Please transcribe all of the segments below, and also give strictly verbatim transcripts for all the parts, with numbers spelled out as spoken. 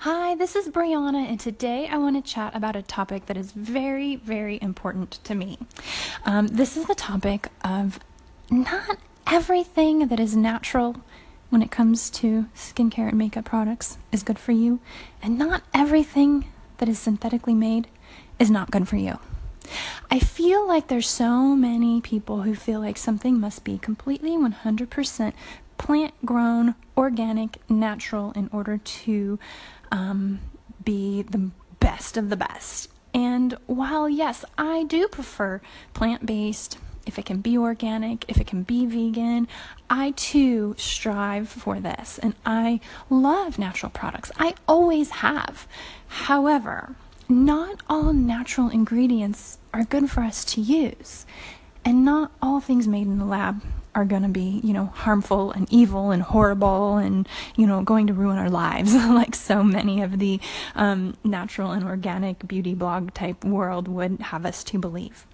Hi, this is Brianna, and today I want to chat about a topic that is very, very important to me. Um, this is the topic of not everything that is natural when it comes to skincare and makeup products is good for you, and not everything that is synthetically made is not good for you. I feel like there's so many people who feel like something must be completely one hundred percent plant-grown, organic, natural in order to um, be the best of the best. And while, yes, I do prefer plant-based, if it can be organic, if it can be vegan, I too strive for this. And I love natural products. I always have. However, not all natural ingredients are good for us to use. And not all things made in the lab are going to be, you know, harmful and evil and horrible and, you know, going to ruin our lives like so many of the um, natural and organic beauty blog type world would have us to believe.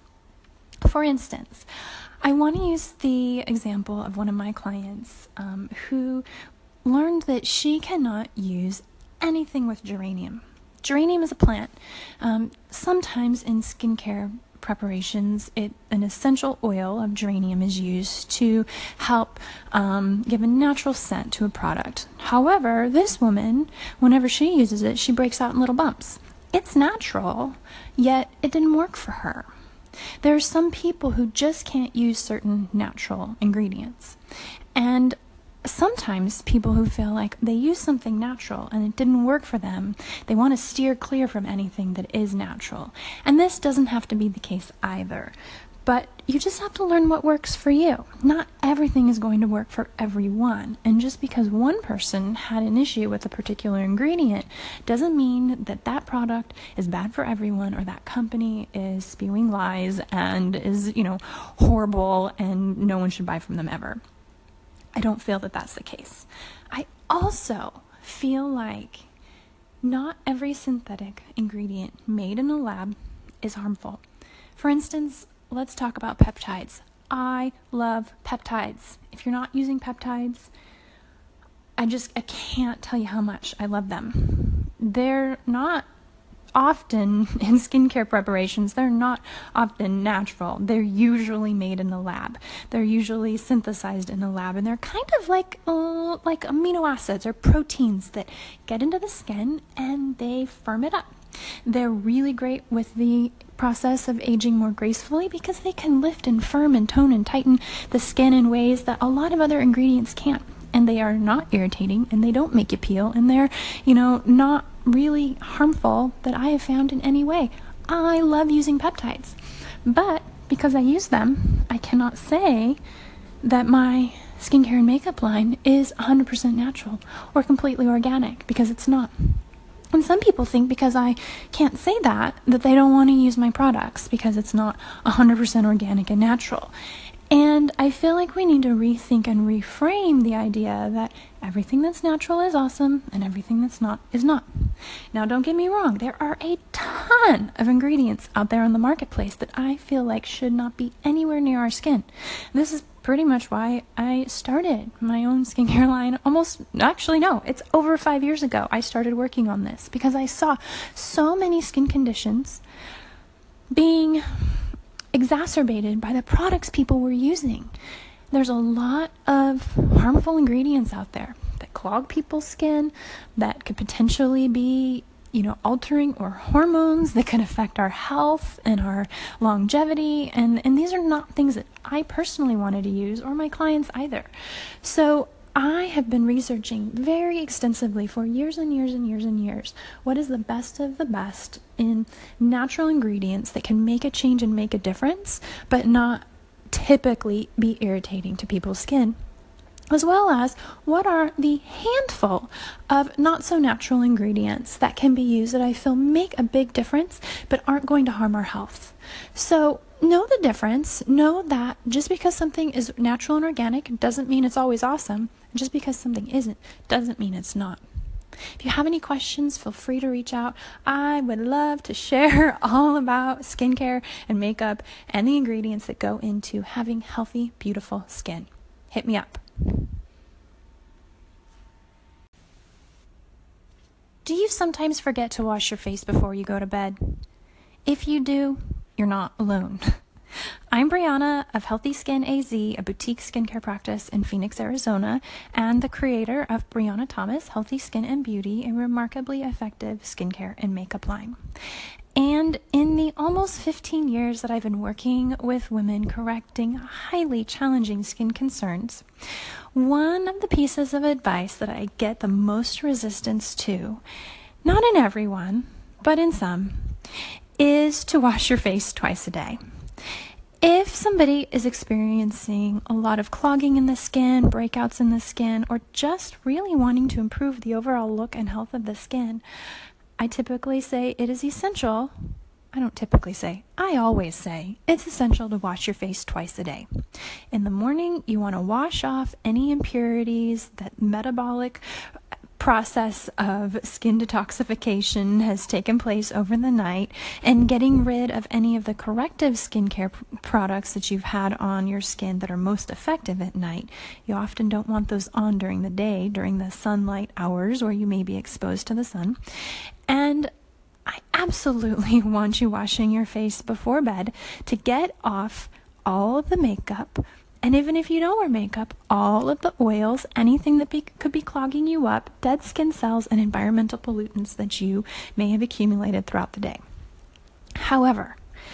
For instance, I want to use the example of one of my clients um, who learned that she cannot use anything with geranium. Geranium is a plant. Um, sometimes in skincare preparations, it an essential oil of geranium is used to help um, give a natural scent to a product. However, this woman, whenever she uses it, she breaks out in little bumps. It's natural, yet it didn't work for her. There are some people who just can't use certain natural ingredients. And sometimes people who feel like they use something natural and it didn't work for them, they want to steer clear from anything that is natural. And this doesn't have to be the case either. But you just have to learn what works for you. Not everything is going to work for everyone. And just because one person had an issue with a particular ingredient doesn't mean that that product is bad for everyone or that company is spewing lies and is, you know, horrible and no one should buy from them ever. I don't feel that that's the case. I also feel like not every synthetic ingredient made in a lab is harmful. For instance, let's talk about peptides. I love peptides. If you're not using peptides, I just, I can't tell you how much I love them. They're not often in skincare preparations, they're not often natural. They're usually made in the lab. They're usually synthesized in the lab, and they're kind of like uh, like amino acids or proteins that get into the skin and they firm it up. They're really great with the process of aging more gracefully because they can lift and firm and tone and tighten the skin in ways that a lot of other ingredients can't. And they are not irritating, and they don't make you peel, and they're, you know, not really harmful that I have found in any way. I love using peptides, but because I use them, I cannot say that my skincare and makeup line is one hundred percent natural or completely organic, because it's not. And some people think because I can't say that, that they don't want to use my products because it's not one hundred percent organic and natural. And I feel like we need to rethink and reframe the idea that everything that's natural is awesome and everything that's not is not. Now, don't get me wrong. There are a ton of ingredients out there on the marketplace that I feel like should not be anywhere near our skin. This is pretty much why I started my own skincare line almost, actually no, it's over five years ago I started working on this because I saw so many skin conditions being exacerbated by the products people were using. There's a lot of harmful ingredients out there that clog people's skin, that could potentially be, you know, altering or hormones that can affect our health and our longevity. And, and these are not things that I personally wanted to use or my clients either. So I have been researching very extensively for years and years and years and years what is the best of the best in natural ingredients that can make a change and make a difference, but not typically be irritating to people's skin, as well as what are the handful of not so natural ingredients that can be used that I feel make a big difference but aren't going to harm our health. So know the difference. Know that just because something is natural and organic doesn't mean it's always awesome. Just because something isn't doesn't mean it's not. If you have any questions, feel free to reach out. I would love to share all about skincare and makeup and the ingredients that go into having healthy, beautiful skin. Hit me up. Do you sometimes forget to wash your face before you go to bed? If you do, you're not alone. I'm Brianna of Healthy Skin A Z, a boutique skincare practice in Phoenix, Arizona, and the creator of Brianna Thomas Healthy Skin and Beauty, a remarkably effective skincare and makeup line. And in the almost fifteen years that I've been working with women correcting highly challenging skin concerns, one of the pieces of advice that I get the most resistance to, not in everyone, but in some, is to wash your face twice a day. If somebody is experiencing a lot of clogging in the skin, breakouts in the skin, or just really wanting to improve the overall look and health of the skin, I typically say it is essential. I don't typically say, I always say it's essential to wash your face twice a day. In the morning, you want to wash off any impurities, that metabolic process of skin detoxification has taken place over the night, and getting rid of any of the corrective skincare p- products that you've had on your skin that are most effective at night. You often don't want those on during the day, during the sunlight hours where you may be exposed to the sun. And I absolutely want you washing your face before bed to get off all of the makeup. And even if you don't wear makeup, all of the oils, anything that be, could be clogging you up, dead skin cells, and environmental pollutants that you may have accumulated throughout the day. However,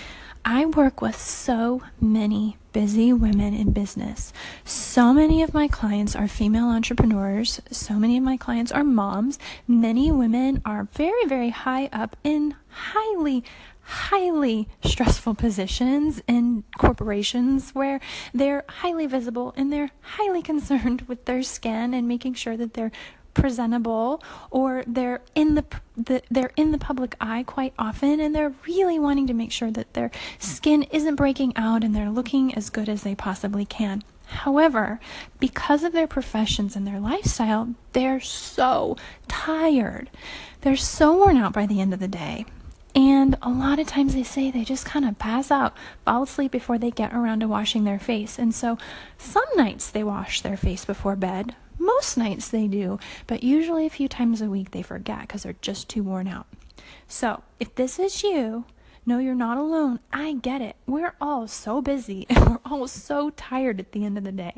I work with so many busy women in business. So many of my clients are female entrepreneurs. So many of my clients are moms. Many women are very, very high up in highly highly stressful positions in corporations where they're highly visible and they're highly concerned with their skin and making sure that they're presentable, or they're in the, the they're in the public eye quite often, and they're really wanting to make sure that their skin isn't breaking out and they're looking as good as they possibly can. However, because of their professions and their lifestyle, they're so tired. They're so worn out by the end of the day. And a lot of times they say they just kind of pass out, fall asleep before they get around to washing their face. And so some nights they wash their face before bed. Most nights they do, but usually a few times a week they forget because they're just too worn out. So if this is you, no, you're not alone. I get it. We're all so busy and we're all so tired at the end of the day.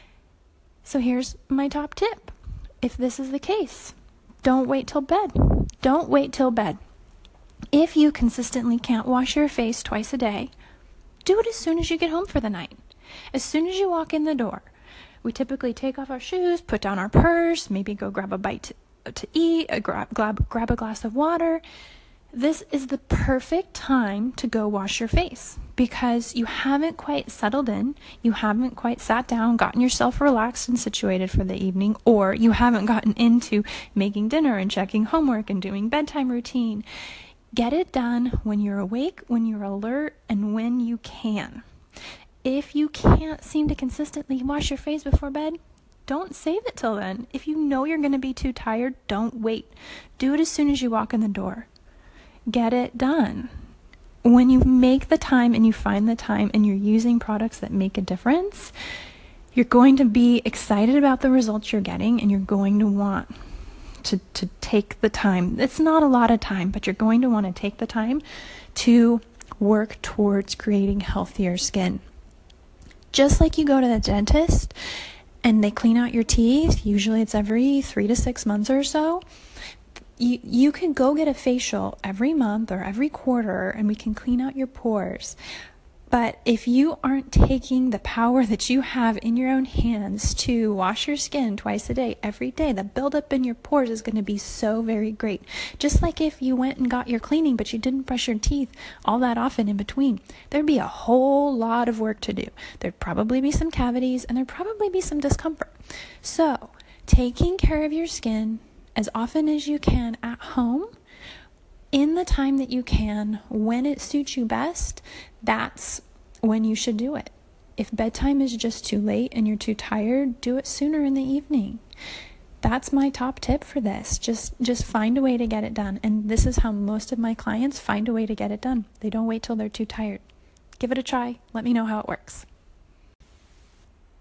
So here's my top tip. If this is the case, don't wait till bed. Don't wait till bed. If you consistently can't wash your face twice a day, do it as soon as you get home for the night. As soon as you walk in the door. We typically take off our shoes, put down our purse, maybe go grab a bite to, to eat, a grab, grab, grab a glass of water. This is the perfect time to go wash your face because you haven't quite settled in, you haven't quite sat down, gotten yourself relaxed and situated for the evening, or you haven't gotten into making dinner and checking homework and doing bedtime routine. Get it done when you're awake, when you're alert, and when you can. If you can't seem to consistently wash your face before bed, don't save it till then. If you know you're going to be too tired, don't wait. Do it as soon as you walk in the door. Get it done. When you make the time and you find the time and you're using products that make a difference, you're going to be excited about the results you're getting, and you're going to want to, to take the time. It's not a lot of time, but you're going to want to take the time to work towards creating healthier skin. Just like you go to the dentist and they clean out your teeth, usually it's every three to six months or so, you, you can go get a facial every month or every quarter and we can clean out your pores. But if you aren't taking the power that you have in your own hands to wash your skin twice a day, every day, the buildup in your pores is going to be so very great. Just like if you went and got your cleaning, but you didn't brush your teeth all that often in between, there'd be a whole lot of work to do. There'd probably be some cavities and there'd probably be some discomfort. So taking care of your skin as often as you can at home, in the time that you can, when it suits you best, that's when you should do it. If bedtime is just too late and you're too tired, do it sooner in the evening. That's my top tip for this. Just just find a way to get it done. And this is how most of my clients find a way to get it done. They don't wait till they're too tired. Give it a try. Let me know how it works.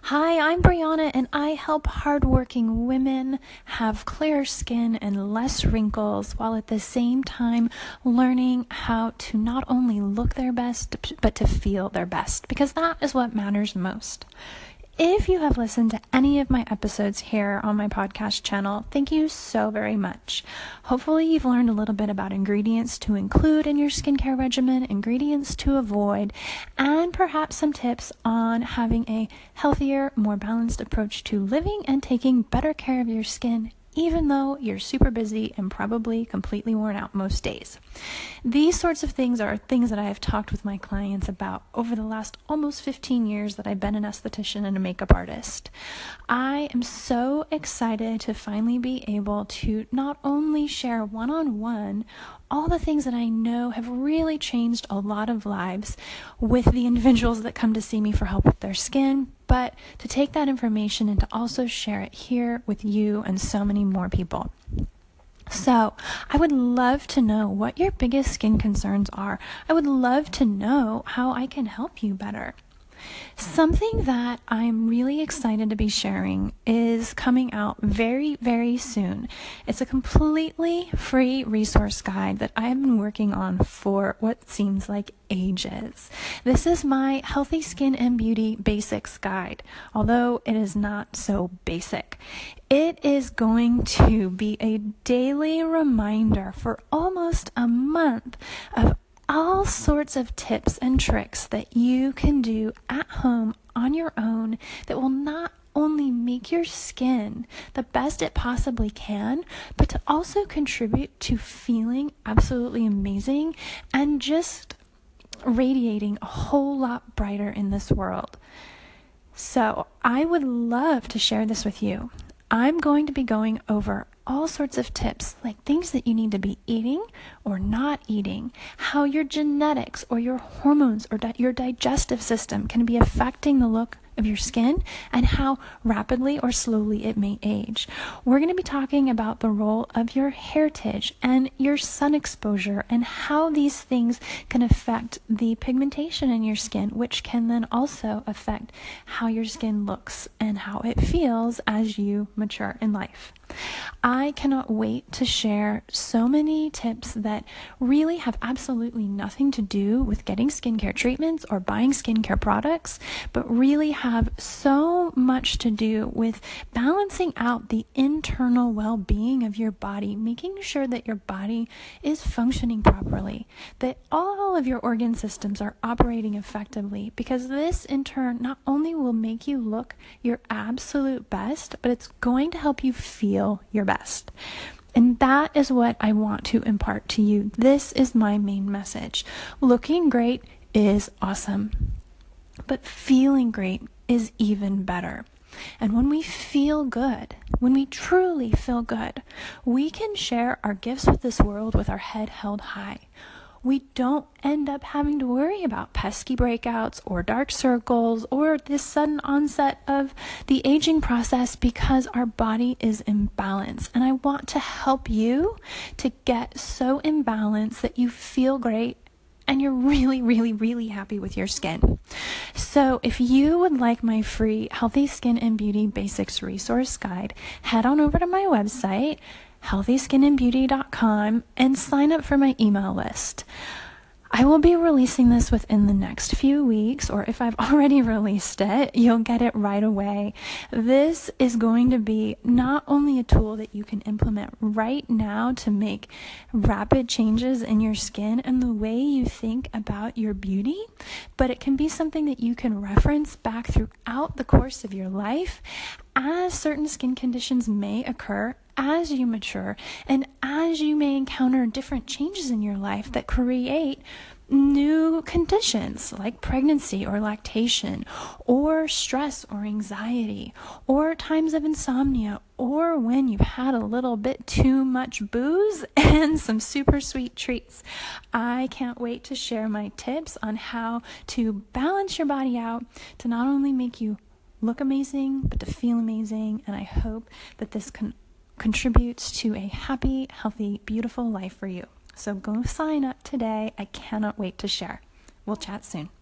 Hi, I'm Brianna, and I help hardworking women have clearer skin and less wrinkles while at the same time learning how to not only look their best, but to feel their best, because that is what matters most. If you have listened to any of my episodes here on my podcast channel, thank you so very much. Hopefully you've learned a little bit about ingredients to include in your skincare regimen, ingredients to avoid, and perhaps some tips on having a healthier, more balanced approach to living and taking better care of your skin, even though you're super busy and probably completely worn out most days. These sorts of things are things that I have talked with my clients about over the last almost fifteen years that I've been an esthetician and a makeup artist. I am so excited to finally be able to not only share one-on-one all the things that I know have really changed a lot of lives with the individuals that come to see me for help with their skin, but to take that information and to also share it here with you and so many more people. So I would love to know what your biggest skin concerns are. I would love to know how I can help you better. Something that I'm really excited to be sharing is coming out very, very soon. It's a completely free resource guide that I have been working on for what seems like ages. This is my Healthy Skin and Beauty Basics Guide, although it is not so basic. It is going to be a daily reminder for almost a month of all sorts of tips and tricks that you can do at home on your own that will not only make your skin the best it possibly can, but to also contribute to feeling absolutely amazing and just radiating a whole lot brighter in this world. So I would love to share this with you. I'm going to be going over all sorts of tips, like things that you need to be eating or not eating, how your genetics or your hormones or di- your digestive system can be affecting the look of your skin and how rapidly or slowly it may age. We're going to be talking about the role of your heritage and your sun exposure and how these things can affect the pigmentation in your skin, which can then also affect how your skin looks and how it feels as you mature in life. I cannot wait to share so many tips that really have absolutely nothing to do with getting skincare treatments or buying skincare products, but really have so much to do with balancing out the internal well-being of your body, making sure that your body is functioning properly, that all of your organ systems are operating effectively, because this in turn not only will make you look your absolute best, but it's going to help you feel your best. And that is what I want to impart to you. This is my main message. Looking great is awesome, but feeling great is even better. And when we feel good, when we truly feel good, we can share our gifts with this world with our head held high. We don't end up having to worry about pesky breakouts or dark circles or this sudden onset of the aging process because our body is in balance. And I want to help you to get so in balance that you feel great and you're really, really, really happy with your skin. So if you would like my free Healthy Skin and Beauty Basics resource guide, head on over to my website, healthy skin and beauty dot com, and sign up for my email list. I will be releasing this within the next few weeks, or if I've already released it, you'll get it right away. This is going to be not only a tool that you can implement right now to make rapid changes in your skin and the way you think about your beauty, but it can be something that you can reference back throughout the course of your life as certain skin conditions may occur as you mature and as you may encounter different changes in your life that create new conditions like pregnancy or lactation or stress or anxiety or times of insomnia or when you've had a little bit too much booze and some super sweet treats. I can't wait to share my tips on how to balance your body out to not only make you look amazing but to feel amazing, and I hope that this can contributes to a happy, healthy, beautiful life for you. So go sign up today. I cannot wait to share. We'll chat soon.